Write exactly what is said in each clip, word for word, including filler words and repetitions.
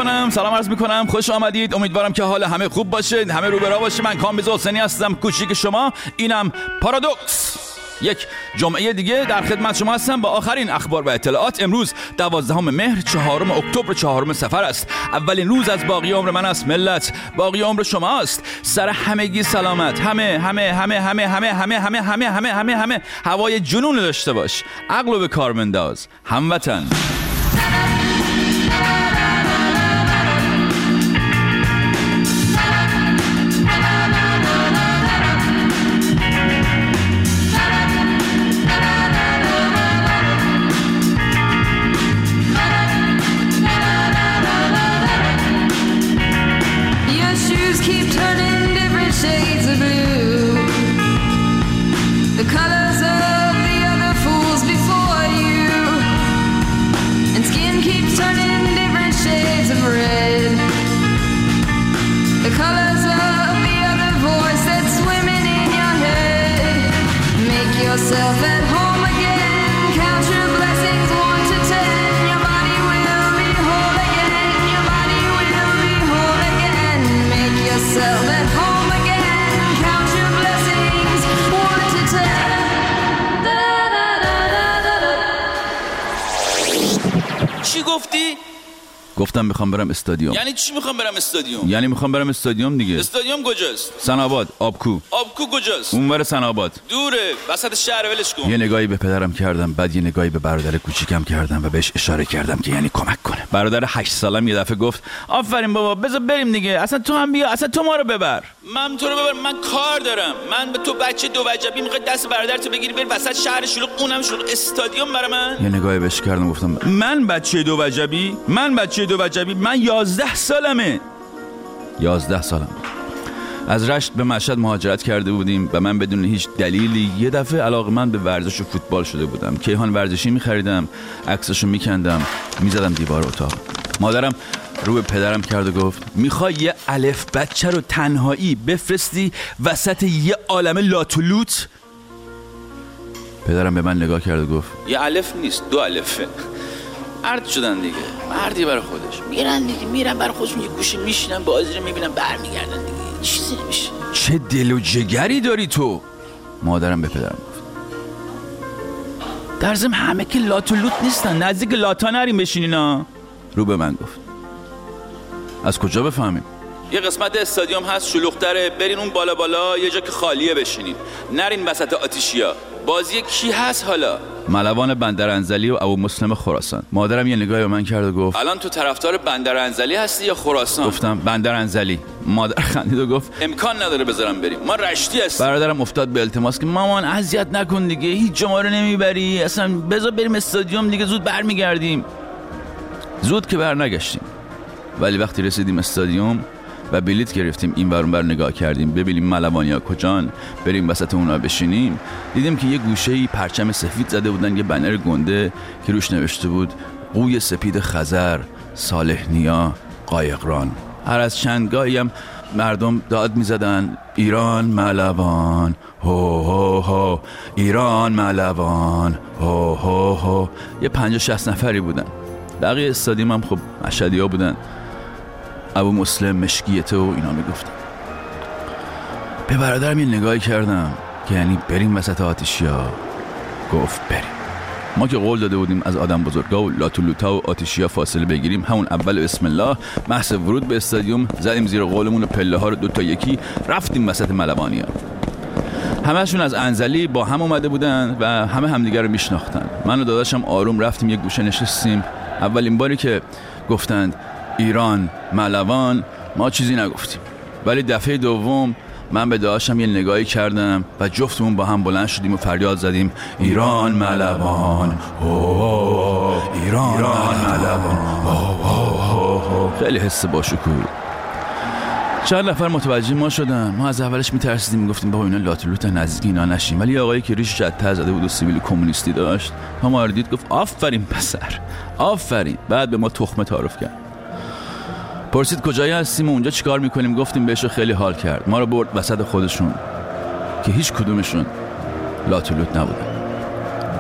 میکنم سلام عرض میکنم خوش آمدید. امیدوارم که حال همه خوب باشه، همه رو برا باشه. من کامبیز حسینی هستم، کوچیک شما. اینم پارادوکس. یک جمعه دیگه در خدمت شما هستم با آخرین اخبار و اطلاعات. امروز دوازدهم مهر، چهارم اکتبر، چهارم صفر است. اولین روز از باقی عمر من است ملت، باقی عمر شماست. سر همگی سلامت. همه همه همه همه همه همه همه همه همه همه همه هوای جنون داشته باش. عقل به کار بنداز هموطن. Yourself at home again, count your blessings one to ten. Your body will be whole again, your body will be whole again. Make yourself at home again, count your blessings one to ten. Da da da da da da. چی گفتی؟ گفتم میخوام برم استادیوم. یعنی چی میخوام برم استادیوم؟ یعنی میخوام برم استادیوم دیگه. استادیوم کجاست؟ سناباد، آبکو. آبکو کجاست؟ اونور سناباد. دوره، وسط شهر، ولش کن. یه نگاهی به پدرم کردم، بعد یه نگاهی به برادر کوچیکم کردم و بهش اشاره کردم که یعنی کمک کنه. برادر هشت سالم یه دفعه گفت آفرین بابا، بذار بریم دیگه. اصلا تو هم بیا، اصلا تو ما رو ببر. من تو رو ببر، من کار دارم. من به تو بچه دو وجبی میخوای دست برادرتو بگیری بری وسط شهر شلوغ، اونم شلوغ، استادیوم برای من؟ یه نگاهی بهش کردم گفتم من بچه دو وجبی؟ من بچه دو وجبی؟ من یازده سالمه. یازده سالم. از رشت به مشهد مهاجرت کرده بودیم و من بدون هیچ دلیلی یه دفعه علاقه‌مند به ورزش و فوتبال شده بودم. کیهان ورزشی می‌خریدم، عکسشو می‌کندم، می‌زدم دیوار اتاق. مادرم رو به پدرم کرد و گفت میخوای یه الف بچه رو تنهایی بفرستی وسط یه عالم لاتولوت؟ پدرم به من نگاه کرد و گفت یه الف نیست، دو الفه. مرد شدن دیگه، مردی برای خودش میرن دیگه، میرن برای خودشون یه گوشه میشینن، بازی رو میبینن، برمیگردن دیگه، چیزی نمیشه. چه دل و جگری داری تو؟ مادرم به پدرم گفت در ضمن همه که لات و لوت نیستن، نزدیک لاتا نریم بشینین ها. رو به من گفت از کجا بفهمیم؟ یه قسمت استادیوم هست شلوغ‌تره، برین اون بالا بالا یه جا که خالیه بشینین، نرین وسط آتیشیا. بازی کی هست حالا؟ ملوان بندرانزلی و ابو مسلم خراسان. مادرم یه نگاهی به من کرد و گفت الان تو طرفدار بندرانزلی هستی یا خراسان؟ گفتم بندرانزلی. مادر خندید و گفت امکان نداره بذارم بریم، ما رشتی هستیم. برادرم افتاد به التماس که مامان اذیت نکن دیگه، هیچ جا ما رو نمیبری، اصلا بذار بریم استادیوم دیگه، زود برمیگردیم. زود که برنگشتیم، ولی وقتی رسیدیم استادیوم و بلیت گرفتیم، این ور اون ور نگاه کردیم ببینیم ملوانیا کجان، بریم وسط اونا بشینیم، دیدیم که یه گوشه‌ای پرچم سفید زده بودن، یه بنر گنده که روش نوشته بود قوی سپید خزر، صالح نیا، قایقران. هر از چندگاهی هم مردم داد میزدن ایران ملوان، هو هو هو، ایران ملوان، هو هو هو. یه پنجاه شصت نفری بودن. بقیه استادیوم هم خب مشهدی ها بودن، ابو مسلم، مشکیته و اینا میگفتن. به برادرم یه نگاهی کردم که یعنی بریم وسط آتیشیا. گفت بریم. ما که قول داده بودیم از آدم بزرگا و لاتولوتا و آتیشیا فاصله بگیریم، همون اول بسم الله محض ورود به استادیوم زدیم زیر قولمون و پله ها رو دو تا یکی رفتیم وسط ملوانیا. همه‌شون از انزلی با هم اومده بودن و همه همدیگر رو میشناختن. من و داداشم آروم رفتیم یک گوشه نشستیم. اولین باری که گفتند ایران ملوان ما چیزی نگفتیم، ولی دفعه دوم من به داداشم یه نگاهی کردم و جفتمون با هم بلند شدیم و فریاد زدیم ایران ملوان، ایران ملوان. خیلی حس باشکوه. چند نفر متوجه ما شدن. ما از اولش میترسیدیم، میگفتیم بابا اینا لاتولوت نزدیک اینا نشیم، ولی آقایی که ریش جدتر زده بود و سیبیل کمونیستی داشت ما رو دید گفت آفرین پسر، آفرین. بعد به ما تخمه تعارف کرد. پرسید کجایی هستیم و اونجا چیکار میکنیم. گفتیم بهش، خیلی حال کرد. ما رو برد وسط خودشون که هیچ کدومشون لاتولوت نبودن.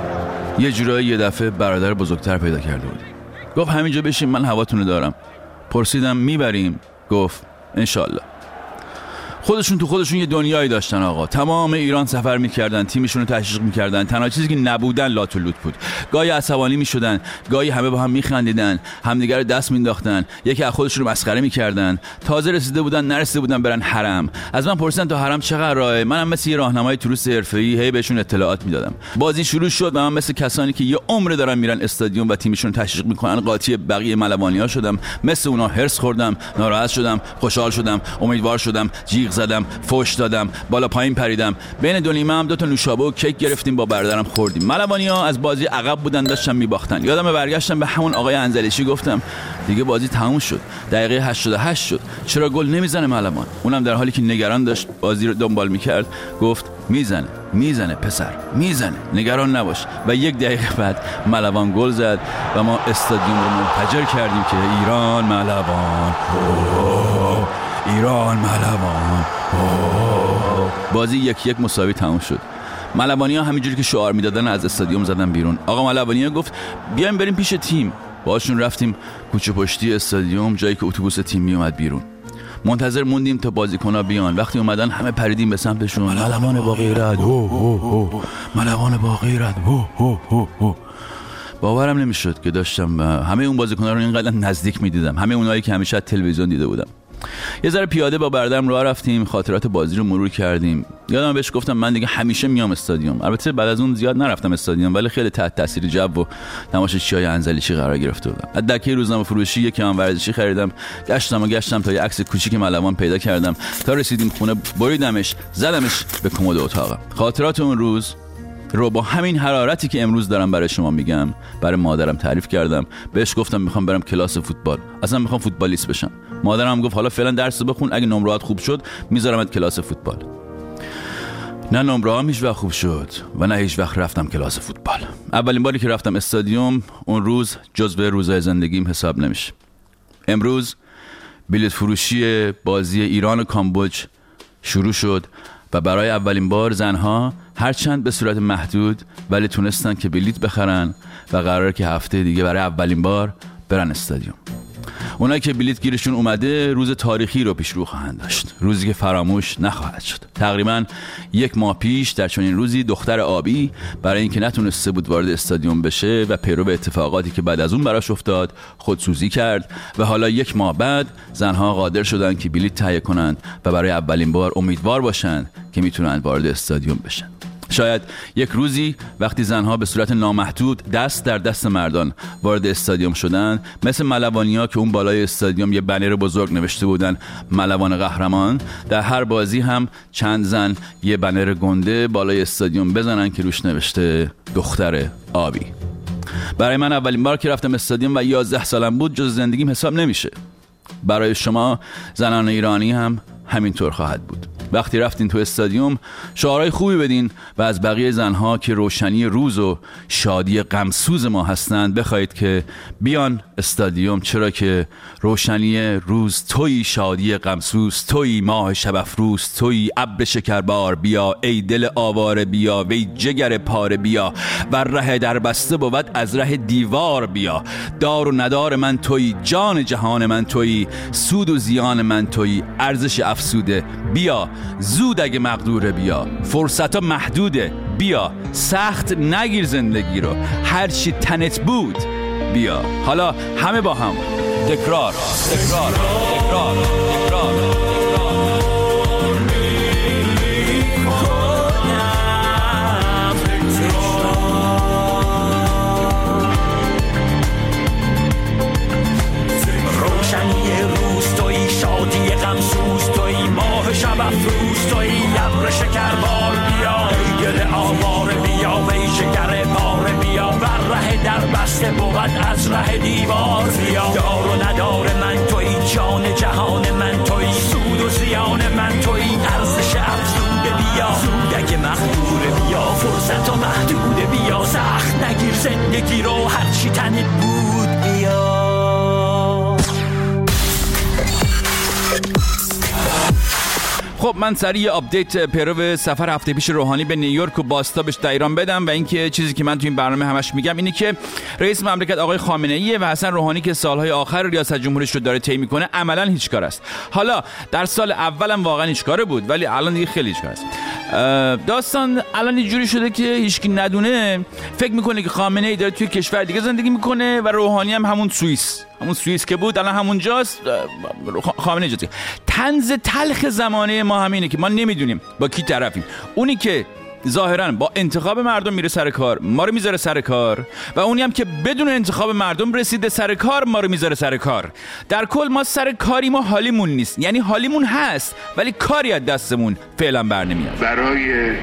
یه جورایی یه دفعه برادر بزرگتر پیدا کرده بود. گفت همینجا بشین، من هواتونو دارم. پرسیدم میبریم؟ گفت انشالله. خودشون تو خودشون یه دنیایی داشتن آقا. تمام ایران سفر میکردن، تیمشون رو تشویق میکردن. تنها چیزی که نبودن لات و لوت بود. گاهی عصبانی میشدن، گاهی همه با هم میخندیدن، همدیگه رو دست مینداختن، یکی از خودشون رو مسخره میکردن. تازه رسیده بودن نرسیده بودن برن حرم. از من پرسیدن تا حرم چقدر راهه. منم مثل یه راهنمای توریست حرفه‌ای هی بهشون اطلاعات میدادم. بازی شروع شد و من مثل کسانی که یه عمر دارن میرن استادیوم و تیمشون رو تشویق میکنن قاطی بقیه ملوانی‌ها شدم. مثل اونا هرس خوردم، ناراحت شدم، خوشحال شدم، امیدوار شدم، جیغ زدم، فوش دادم، بالا پایین پریدم. بین دو نیمه هم دو تا نوشابه و کیک گرفتیم با برادرم خوردیم. ملوانی‌ها از بازی عقب بودن، داشتن میباختن. یادم برگشتم به همون آقای انزلیشی گفتم دیگه بازی تموم شد. دقیقه هشتاد و هشت شد. چرا گل نمیزنه ملوان؟ اونم در حالی که نگران داشت بازی رو دنبال میکرد گفت میزنه، میزنه پسر، میزنه، نگران نباش. و یک دقیقه بعد ملوان گل زد و ما استادیوم رو منفجر کردیم که ایران ملوان، ایران ملوان. بازی یک یک مساوی تموم شد. ملوانی‌ها همینجوری که شعار میدادن از استادیوم زدن بیرون. آقا ملوانی‌ها گفت بیایم بریم پیش تیم. باشون رفتیم کوچه پشتی استادیوم، جایی که اتوبوس تیم میومد بیرون. منتظر موندیم تا بازیکن‌ها بیان. وقتی اومدن همه پریدیم به سمتشون. ملوان با غیرت، هو هو هو، ملوان با غیرت، هو هو هو هو. باورم نمیشد که داشتم همه اون بازیکن‌ها رو اینقدر نزدیک می‌دیدم. همه اونایی که همیشه تلویزیون دیده بودم. یه ذره پیاده با برادرم راه رفتیم، خاطرات بازی رو مرور کردیم. یادم بهش گفتم من دیگه همیشه میام استادیوم. البته بعد از اون زیاد نرفتم استادیوم، ولی خیلی تحت تاثیر جو و تماشاچیای انزلیشی قرار گرفته بودم. از دکه روزنامه فروشی یک کیان ورزشی خریدم. گشتم و گشتم تا یه عکس کوچیک ملوان پیدا کردم. تا رسیدیم خونه بریدمش، زدمش به کمد اتاقم. خاطرات اون روز رو با همین حرارتی که امروز دارم برای شما میگم برای مادرم تعریف کردم. بهش گفتم میخوام برم کلاس فوتبال، اصلا میخوام فوتبالیست بشم. مادرم گفت حالا فعلا درس بخون، اگه نمره‌ات خوب شد میذارمت کلاس فوتبال. نه نمره‌ام هیچ وقت خوب شد و نه هیچ وقت رفتم کلاس فوتبال. اولین باری که رفتم استادیوم اون روز جزو روزهای زندگیم حساب نمیشه. امروز بلیط فروشی بازی ایران و کامبوج شروع شد و برای اولین بار زنها هرچند به صورت محدود ولی تونستن که بلیط بخرن و قراره که هفته دیگه برای اولین بار برن استادیوم. اونایی که بلیط گیرشون اومده روز تاریخی رو پیش رو خواهند داشت، روزی که فراموش نخواهد شد. تقریبا یک ماه پیش در چنین روزی دختر آبی برای اینکه نتونسته بود وارد استادیوم بشه و پیرو به اتفاقاتی که بعد از اون براش افتاد خودسوزی کرد و حالا یک ماه بعد زنها قادر شدن که بلیط تهیه کنند و برای اولین بار امیدوار باشن که میتونن وارد استادیوم بشن. شاید یک روزی وقتی زنها به صورت نامحدود دست در دست مردان وارد استادیوم شدن، مثل ملوانی‌ها که اون بالای استادیوم یه بنر بزرگ نوشته بودن ملوان قهرمان، در هر بازی هم چند زن یه بنر گنده بالای استادیوم بزنن که روش نوشته دختر آبی. برای من اولین بار که رفتم استادیوم و یازده سالم بود جز زندگیم حساب نمیشه. برای شما زنان ایرانی هم همینطور خواهد بود. وقتی رفتین تو استادیوم شعارهای خوبی بدین و از بقیه زنها که روشنی روز و شادی غمسوز ما هستند بخواید که بیان استادیوم، چرا که روشنی روز تویی، شادی غمسوز تویی، ماه شب افروز تویی، ابر شکربار بیا ای دل آواره بیا وی جگر پاره بیا و ره در بسته بود از ره دیوار بیا. دار و ندار من تویی، جان جهان من تویی، سود و زیان من تویی، ارزش افسوده بیا، زود اگه مقدوره بیا، فرصت ها محدوده بیا، سخت نگیر زندگی رو، هرچی تنت بود بیا. حالا همه با هم تکرار تکرار تکرار تکرار روشنی روز تویی، شادی غمسوز تویی، ماه شب افروز تویی، ابر شکربار بیا ای دل آواره بیا وی جگر پاره بیا و ره در بسته بود از ره دیوار بیا. دار و ندار من تویی، جان جهان من تویی، سود و زیان من تویی، ارزش افزوده بیا، سودک مقدور بیا، فرصت و محدوده بیا، سخت نگیر زندگی رو، هرچی تنت بود بیا. خب خب من سریع آپدیت پیرو سفر هفته پیش روحانی به نیویورک و باستابش در ایران بدم و اینکه چیزی که من تو این برنامه همش میگم اینه که رئیس مملکت آقای خامنه ای و حسن روحانی که سالهای آخر ریاست جمهوریش رو داره طی میکنه عملاً هیچ کار است. حالا در سال اولم واقعا هیچ کاره بود ولی الان دیگه خیلی هیچ کار است. داستان الان اینجوری شده که هیچکی ندونه فکر میکنه که خامنه ای داره توی کشور دیگه زندگی میکنه و روحانی هم همون سوئیس همون سوئیس که بود الان همونجاست. خامنه ای طنز تلخ زمانه ما همینه که ما نمیدونیم با کی طرفیم. اونی که ظاهراً با انتخاب مردم میره سر کار ما رو میذاره سر کار و اونی هم که بدون انتخاب مردم رسیده سر کار ما رو میذاره سر کار. در کل ما سر کاری ما حالیمون نیست، یعنی حالیمون هست ولی کاری از دستمون فعلا بر نمیاد. برای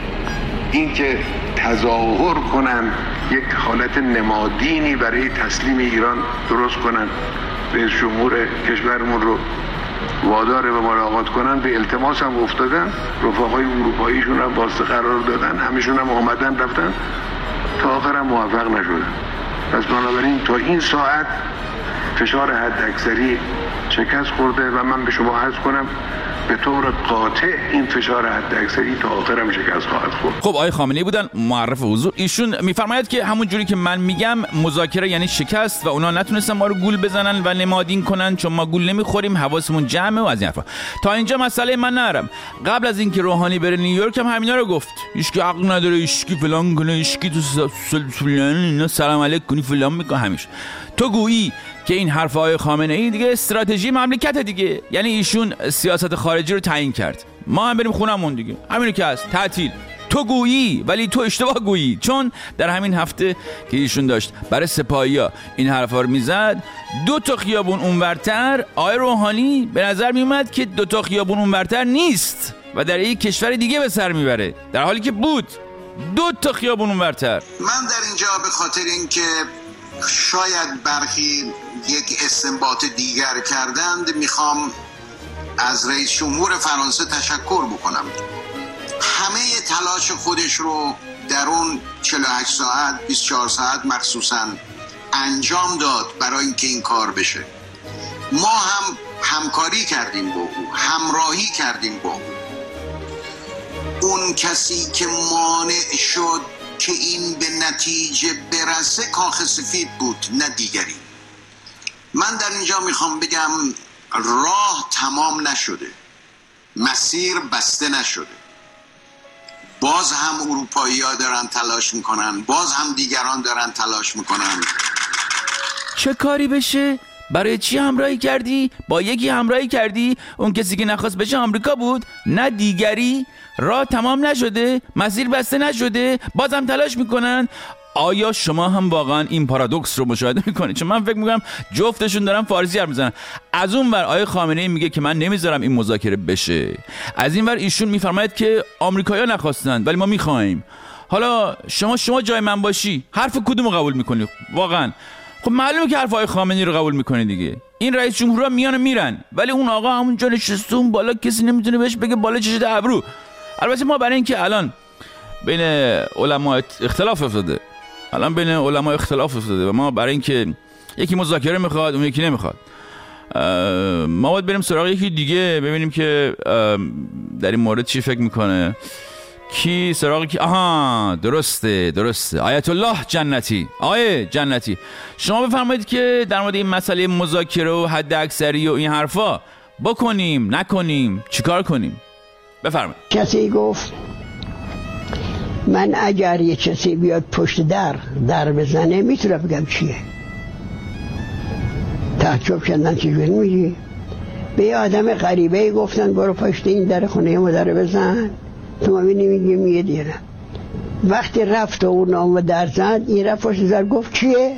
اینکه تظاهر کنن یک حالت نمادینی برای تسلیم ایران درست کنن، رئیس جمهور کشورمون رو وادار به ملاقات کنن، به التماس هم افتادن، رفقای اروپاییشون هم واسطه قرار دادن، همشون هم آمدن رفتن، تا آخر هم موفق نشدن. پس بنابراین تا این ساعت فشار حد اکثری شکست خورده و من به شما عرض کنم به طور قاطع این فشار حد اکثری تا آخرم شکست خواهد خورد. خب آقای خامنه‌ای بودن معرف حضور. ایشون میفرماید که همون جوری که من میگم مذاکره یعنی شکست و اونا نتونستن ما رو گول بزنن و نمادین کنن چون ما گول نمیخوریم، حواسمون جمعه و از این حرفا. تا اینجا مسئله من نرم. قبل از اینکه روحانی بره نیویورک هم همینا رو گفت. هیچ کی عقل نداره، هیچ کی فلان کنه، هیچ کی تو فلان اینا سلام علیک کنی فلان میکنه همیشه. تو گویی که این حرفای خامنه ای دیگه استراتژی مملکت دیگه، یعنی ایشون سیاست خارجی رو تعیین کرد، ما هم بریم خونمون دیگه، همینو که هست، تعطیل. تو گویی ولی تو اشتباه گویی، چون در همین هفته که ایشون داشت برای سپاهی‌ها این حرفا رو میزد دو تا خیابون اونورتر آقای روحانی به نظر میومد که دو تا خیابون اونورتر نیست و در یک کشور دیگه به سر میبره، در حالی که بود دو تا خیابون اونورتر. من در اینجا به خاطر اینکه شاید برخی یک استنباط دیگر کردند میخوام از رئیس جمهور فرانسه تشکر بکنم. همه تلاش خودش رو در اون چهل و هشت ساعت بیست و چهار ساعت مخصوصا انجام داد برای اینکه این کار بشه. ما هم همکاری کردیم با او، همراهی کردیم با او. اون کسی که مانع شد که این به نتیجه برسه کاخ سفید بود، نه دیگری. من در اینجا میخوام بگم راه تمام نشده، مسیر بسته نشده. باز هم اروپایی ها دارن تلاش میکنن، باز هم دیگران دارن تلاش میکنن. چه کاری بشه؟ برای چی همراهی کردی؟ با یکی همراهی کردی؟ اون کسی که نخواست بشه آمریکا بود، نه دیگری. راه تمام نشده، مسیر بسته نشده، بازم تلاش میکنن. آیا شما هم واقعا این پارادوکس رو مشاهده میکنید؟ چون من فکر میکنم جفتشون دارن فارسی حرف میزنن. از اون ور آقای خامنه‌ای میگه که من نمیذارم این مذاکره بشه، از این ور ایشون میفرماید که آمریکایی‌ها نخواستن ولی ما میخوایم. حالا شما شما جای من باشی حرف کدومو قبول میکنی واقعا؟ خب معلومه که حرف آقای خامنه‌ای رو قبول میکنی دیگه. این رئیس جمهورها میان و میرن ولی اون آقا همونجا نشسته اون بالا، کسی نمیتونه بهش بگه بالا چشید ابرو. البته ما برای اینکه الان بین علما اختلاف افتاده الان بین علما اختلاف افتاده و ما برای اینکه یکی مذاکره میخواد اون یکی نمیخواد، ما باید بریم سراغ یکی دیگه ببینیم که در این مورد چی فکر میکنه. کی سراغ کی؟ آها درسته درسته آیت الله جنتی. آیه جنتی شما بفرمایید که در مورد این مسئله مذاکره و حد اکثری و این حرفا بکنیم نکنیم چیکار کنیم؟ بفرمایید. کسی گفت من اگر یه کسی بیاد پشت در در بزنه میتونم بگم چیه. تعجب کردن چجوری میگی؟ به یه آدم غریبه گفتن برو پشت این در خونه ما در بزن، تو ما بینی میگی میگه دیره. وقتی رفت و اون نام در زد این رفت پشت در گفت چیه؟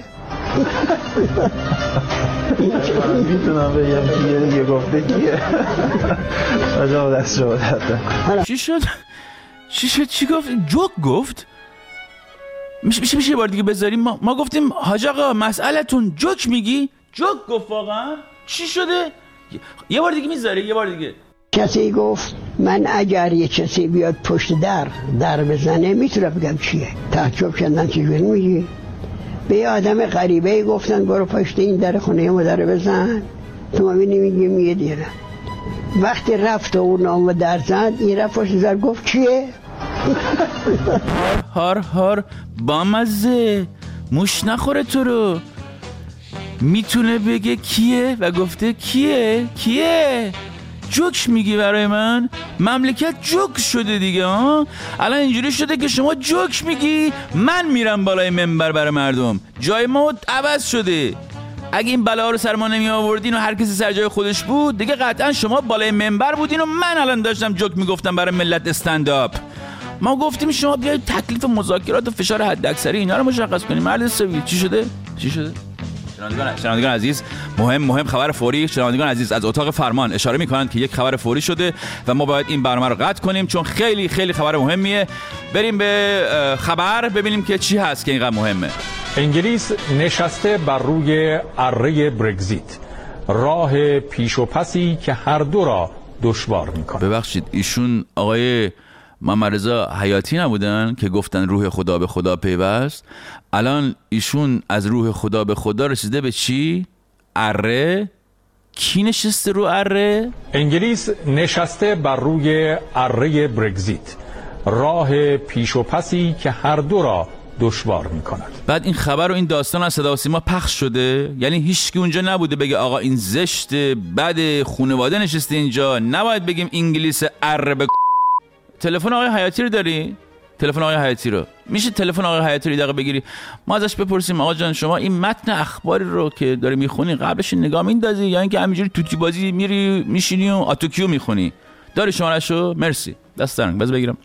میتونم بگم کیه دیگه گفته کیه. آجا دست شما دست. چی شد؟ چی شد؟ چی گفت؟ جوک گفت؟ میشه میشه میشه یه بار دیگه بذاریم؟ ما, ما گفتیم حاج آقا مسئلتون جوک میگی؟ جوک گفت واقعا؟ چی شده؟ یه بار دیگه میذاری؟ یه بار دیگه. کسی گفت من اگر یه کسی بیاد پشت در در بزنه میتونم بگم چیه. تعجب کردن چجوری میگی؟ به یه آدم غریبه گفتن برو پشت این در خونه ما در بزن، تو ما بینی میگی میگه دیره. وقتی رفت و اون نامه در زد، این رفت و زد گفت کیه؟ هار هار بامزه، موش نخوره تو رو. میتونه بگه کیه و گفته کیه؟ کیه؟ جوک میگی برای من؟ مملکت جوک شده دیگه ها؟ الان اینجوری شده که شما جوک میگی، من میرم بالای منبر برای مردم. جای ما عوض شده. اگه این بلا رو سر ما نمی آوردین و هر کسی سر جای خودش بود، دیگه قطعا شما بالای منبر بودین و من الان داشتم جوک میگفتم برای ملت استنداپ. ما گفتیم شما بیاید تکلیف مذاکرات و فشار حداکثری اینا رو مشخص کنیم. مرد سوی چی شده؟ چی شده؟ شنوندگان شنوندگان عزیز، مهم مهم خبر فوری. شنوندگان عزیز از اتاق فرمان اشاره میکنند که یک خبر فوری شده و ما باید این برنامه رو قطع کنیم چون خیلی خیلی خبر مهمیه. بریم به خبر ببینیم که چی هست که اینقدر مهمه. انگلیس نشسته بر روی اره برگزیت، راه پیش و پسی که هر دو را دشوار میکنه. ببخشید ایشون آقای محمد رضا حیاتی نبودن که گفتن روح خدا به خدا پیوست؟ الان ایشون از روح خدا به خدا رسیده به چی؟ اره؟ کی نشسته رو اره؟ انگلیس نشسته بر روی اره برگزیت، راه پیش و پسی که هر دو را دشوار میکند. بعد این خبر و این داستان از صدا و سیما پخش شده، یعنی هیچکی اونجا نبوده بگه آقا این زشته، بد، خانواده نشسته اینجا، نباید بگیم انگلیس اره به. تلفن آقای حیاتی رو داری؟ تلفن آقای حیاتی رو میشه تلفن آقای حیاتی رو دقیقه بگیری ما ازش بپرسیم آقا جان شما این متن اخباری رو که داری میخونی قبلش نگاه میندازی یا اینکه همینجوری توتی بازی میری میشینی و آتوکیو میخونی؟ داری شماره‌شو؟ مرسی، دست درنگ. بذار بگیرم.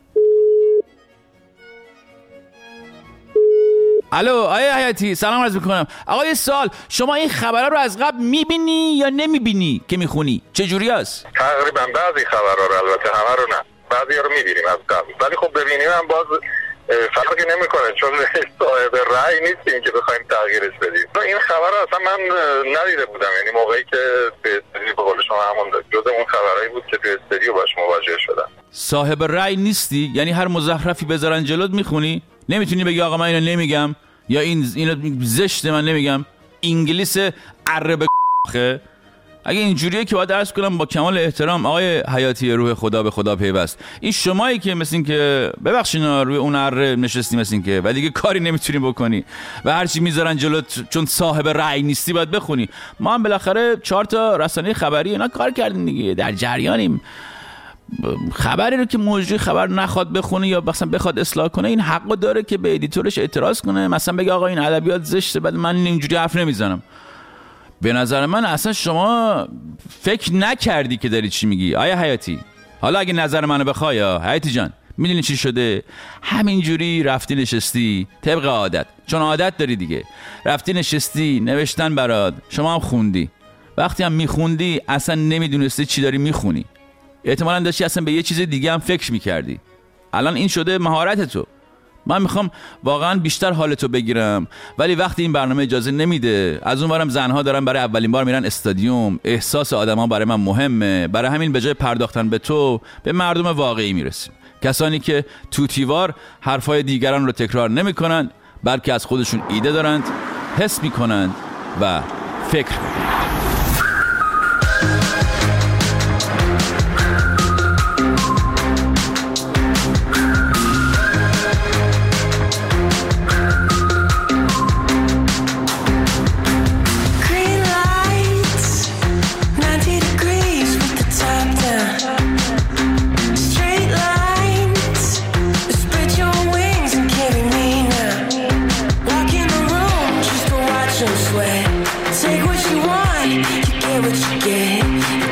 الو آقای حیاتی، سلام عرض میکنم. آقا یه سوال، شما این خبرها رو از قبل میبینی یا نمیبینی که میخونی؟ چه جوری است؟ تقریبا بعضی خبرها رو، البته همه رو نه، بعضی رو میبینیم از قبل، ولی خب ببینیم هم باز فرقی نمیکنه چون صاحب رأی نیستیم که بخوایم تغییرش بدیم. این خبر رو اصلا من ندیده بودم، یعنی موقعی که به استودیو به قول شما همون جز اون خبرایی بود که تو استودیو باش مواجه شدم. صاحب رأی نیستی؟ یعنی هر مزخرفی بذارن جلوت میخونی؟ نمیتونی بگی آقا من اینو نمیگم یا این اینو زشته من نمیگم؟ انگلیس عرب خه. اگه اینجوریه که باید عرض کنم با کمال احترام آقای حیاتی روح خدا به خدا پیوست، این شمایی که مثل این که ببخشید روی اون اره نشستی مثل این که و دیگه کاری نمیتونی بکنی و هرچی میذارن جلوت چون صاحب رأی نیستی باید بخونی. ما هم بالاخره چهار تا رسانه خبری اینا کار کردیم دیگه، در جریانیم. خبری رو که مجری خبر نخواد بخونه یا مثلا بخواد اصلاح کنه این حقو داره که به ادیتورش اعتراض کنه، مثلا بگه آقا این ادبیات زشته، بعد من اینجوری حرف نمیزنم. به نظر من اصلا شما فکر نکردی که داری چی میگی آیا حیاتی. حالا اگه نظر منو بخوای حیاتی جان، میدونی چی شده؟ همینجوری رفتی نشستی طبق عادت، چون عادت داری دیگه، رفتی نشستی نوشتن برات، شما هم خوندی. وقتی هم میخوندی اصلا نمیدونستی چی داری میخونی، احتمالاً داشتی اصلا به یه چیز دیگه هم فکر میکردی. الان این شده مهارت تو. من میخوام واقعا بیشتر حالتو بگیرم ولی وقتی این برنامه اجازه نمیده، از اون ورم زنها دارن برای اولین بار میرن استادیوم، احساس آدما برای من مهمه، برای همین به جای پرداختن به تو به مردم واقعی میرسیم، کسانی که توتیوار حرفای دیگران رو تکرار نمیکنن بلکه از خودشون ایده دارند، حس میکنند و فکر میکنند. Take what you want, you get what you get.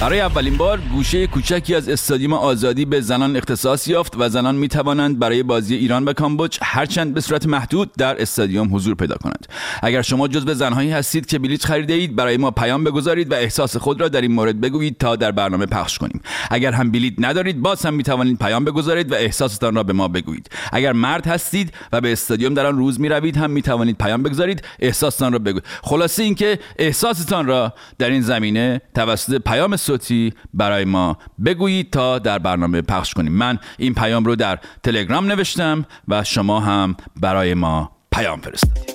برای اولین بار گوشه کوچکی از استادیوم آزادی به زنان اختصاص یافت و زنان می توانند برای بازی ایران و کامبوج هرچند به صورت محدود در استادیوم حضور پیدا کنند. اگر شما جزو زنهایی هستید که بلیط خریده اید، برای ما پیام بگذارید و احساس خود را در این مورد بگویید تا در برنامه پخش کنیم. اگر هم بلیط ندارید، باز هم می توانید پیام بگذارید و احساستان را به ما بگویید. اگر مرد هستید و به استادیوم در آن روز می روید، هم می توانید پیام بگذارید، احساستان را بگویید. خلاصه اینکه احساستان را در این زمینه توسط پیام صوتی برای ما بگویید تا در برنامه پخش کنیم. من این پیام رو در تلگرام نوشتم و شما هم برای ما پیام فرستادید.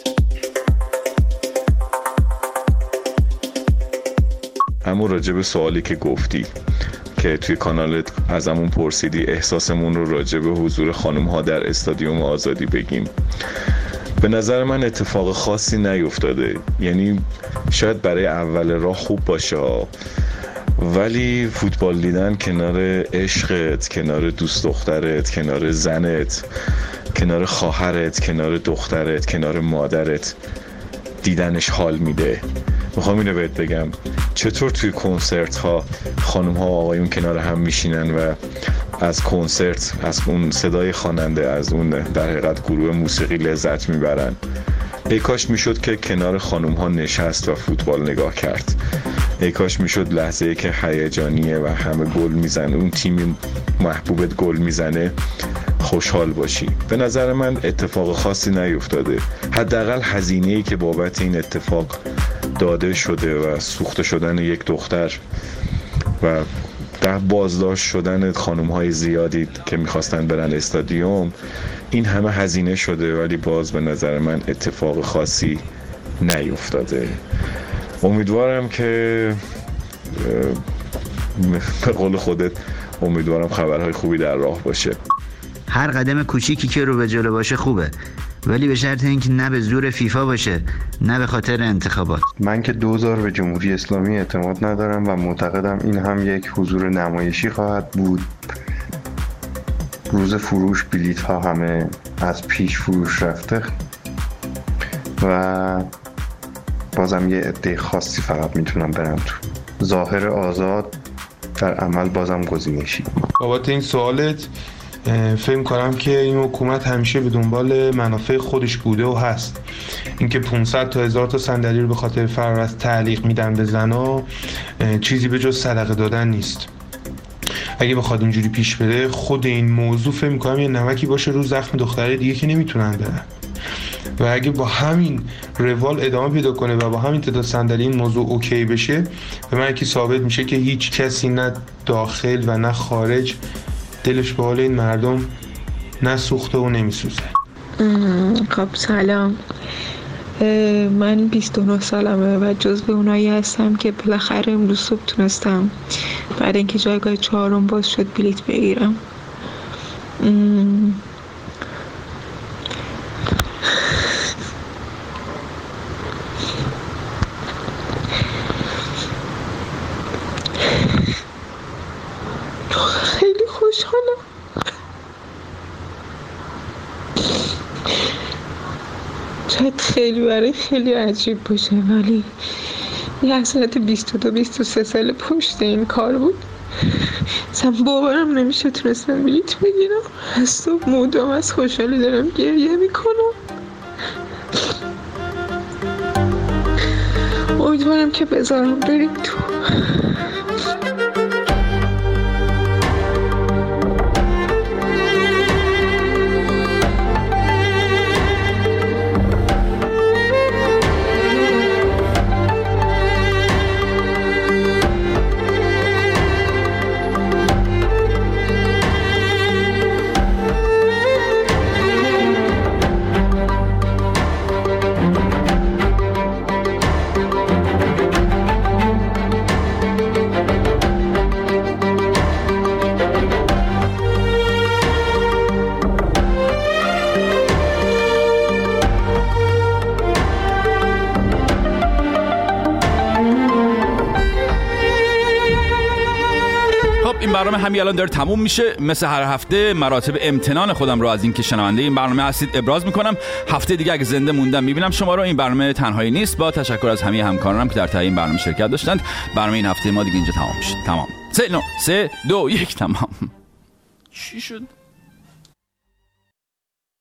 اما راجع به سوالی که گفتی که توی کانالت ازمون پرسیدی احساسمون رو راجع به حضور خانم ها در استادیوم آزادی بگیم، به نظر من اتفاق خاصی نیفتاده. یعنی شاید برای اول راه خوب باشه، ولی فوتبال دیدن کنار عشقت، کنار دوست دخترت، کنار زنت، کنار خواهرت، کنار دخترت، کنار مادرت دیدنش حال میده. میخوام اینو بهت بگم، چطور توی کنسرت ها خانم ها و آقایون کنار هم میشینن و از کنسرت، از اون صدای خواننده، از اون در حقیقت گروه موسیقی لذت میبرن. ای کاش میشد که کنار خانم ها نشست و فوتبال نگاه کرد. ای کاش میشد لحظه‌ای که هیجانیه و همه گل میزنه، اون تیم محبوبت گل میزنه، خوشحال باشی. به نظر من اتفاق خاصی نیفتاده. حداقل هزینه‌ای که بابت این اتفاق داده شده و سوخته شدن یک دختر و در بازداشت شدن خانم‌های زیادی که می‌خواستن برن استادیوم، این همه هزینه شده، ولی باز به نظر من اتفاق خاصی نیفتاده. امیدوارم که به قول خودت، امیدوارم خبرهای خوبی در راه باشه. هر قدم کوچیکی که رو به جلو باشه خوبه، ولی به شرط اینکه نه به زور فیفا باشه، نه به خاطر انتخابات. من که دوزار به جمهوری اسلامی اعتماد ندارم و معتقدم این هم یک حضور نمایشی خواهد بود. روز فروش بلیط ها همه از پیش فروش رفته و بازم یه عده خاصی فقط میتونم برم تو. ظاهر آزاد، در عمل بازم گزینشی. بابت این سوالت فکر کنم که این حکومت همیشه به دنبال منافع خودش بوده و هست. اینکه پانصد تا هزار تا صندلی رو به خاطر فرار از تعلیق میدن به زنا چیزی به جز صدقه دادن نیست. اگه بخواد اینجوری پیش بره، خود این موضوع فکر می‌کنم یه نمکی باشه رو زخم دختره دیگه که نمیتونن برن. و اگه با همین روال ادامه پیدا کنه و با همین تعداد صندلی این موضوع اوکی بشه، به من که ثابت میشه که هیچ کسی نه داخل و نه خارج دلش به حال این مردم نسوخته و نمیسوزه. خب سلام، من بیست و نه سالمه و جزو اونایی هستم که بالاخره امروز صبح تونستم بعد اینکه جایگاه چهارم باز شد بلیط بگیرم. خیلی خوشحالم. شاید خیلی برای خیلی عجیب باشه، ولی یه حسرت بیست و دو بیست و سه سال پشت این کار بود. اصلا باورم نمیشه تونستم بلیط بگیرم. از صبح مدام از خوشحالی دارم گریه میکنم. امیدوارم که بذارم بریم تو. برنامه همین الان داره تموم میشه. مثل هر هفته مراتب امتنان خودم رو از اینکه شنونده این برنامه هستید ابراز میکنم. هفته دیگه اگه زنده موندم میبینم شما رو. این برنامه تنهایی نیست. با تشکر از همه همکارانم که در تهیه این برنامه شرکت داشتند. برنامه این هفته ما دیگه اینجا تمام شد. تمام. سه نو سه دو یک تمام. چی شد؟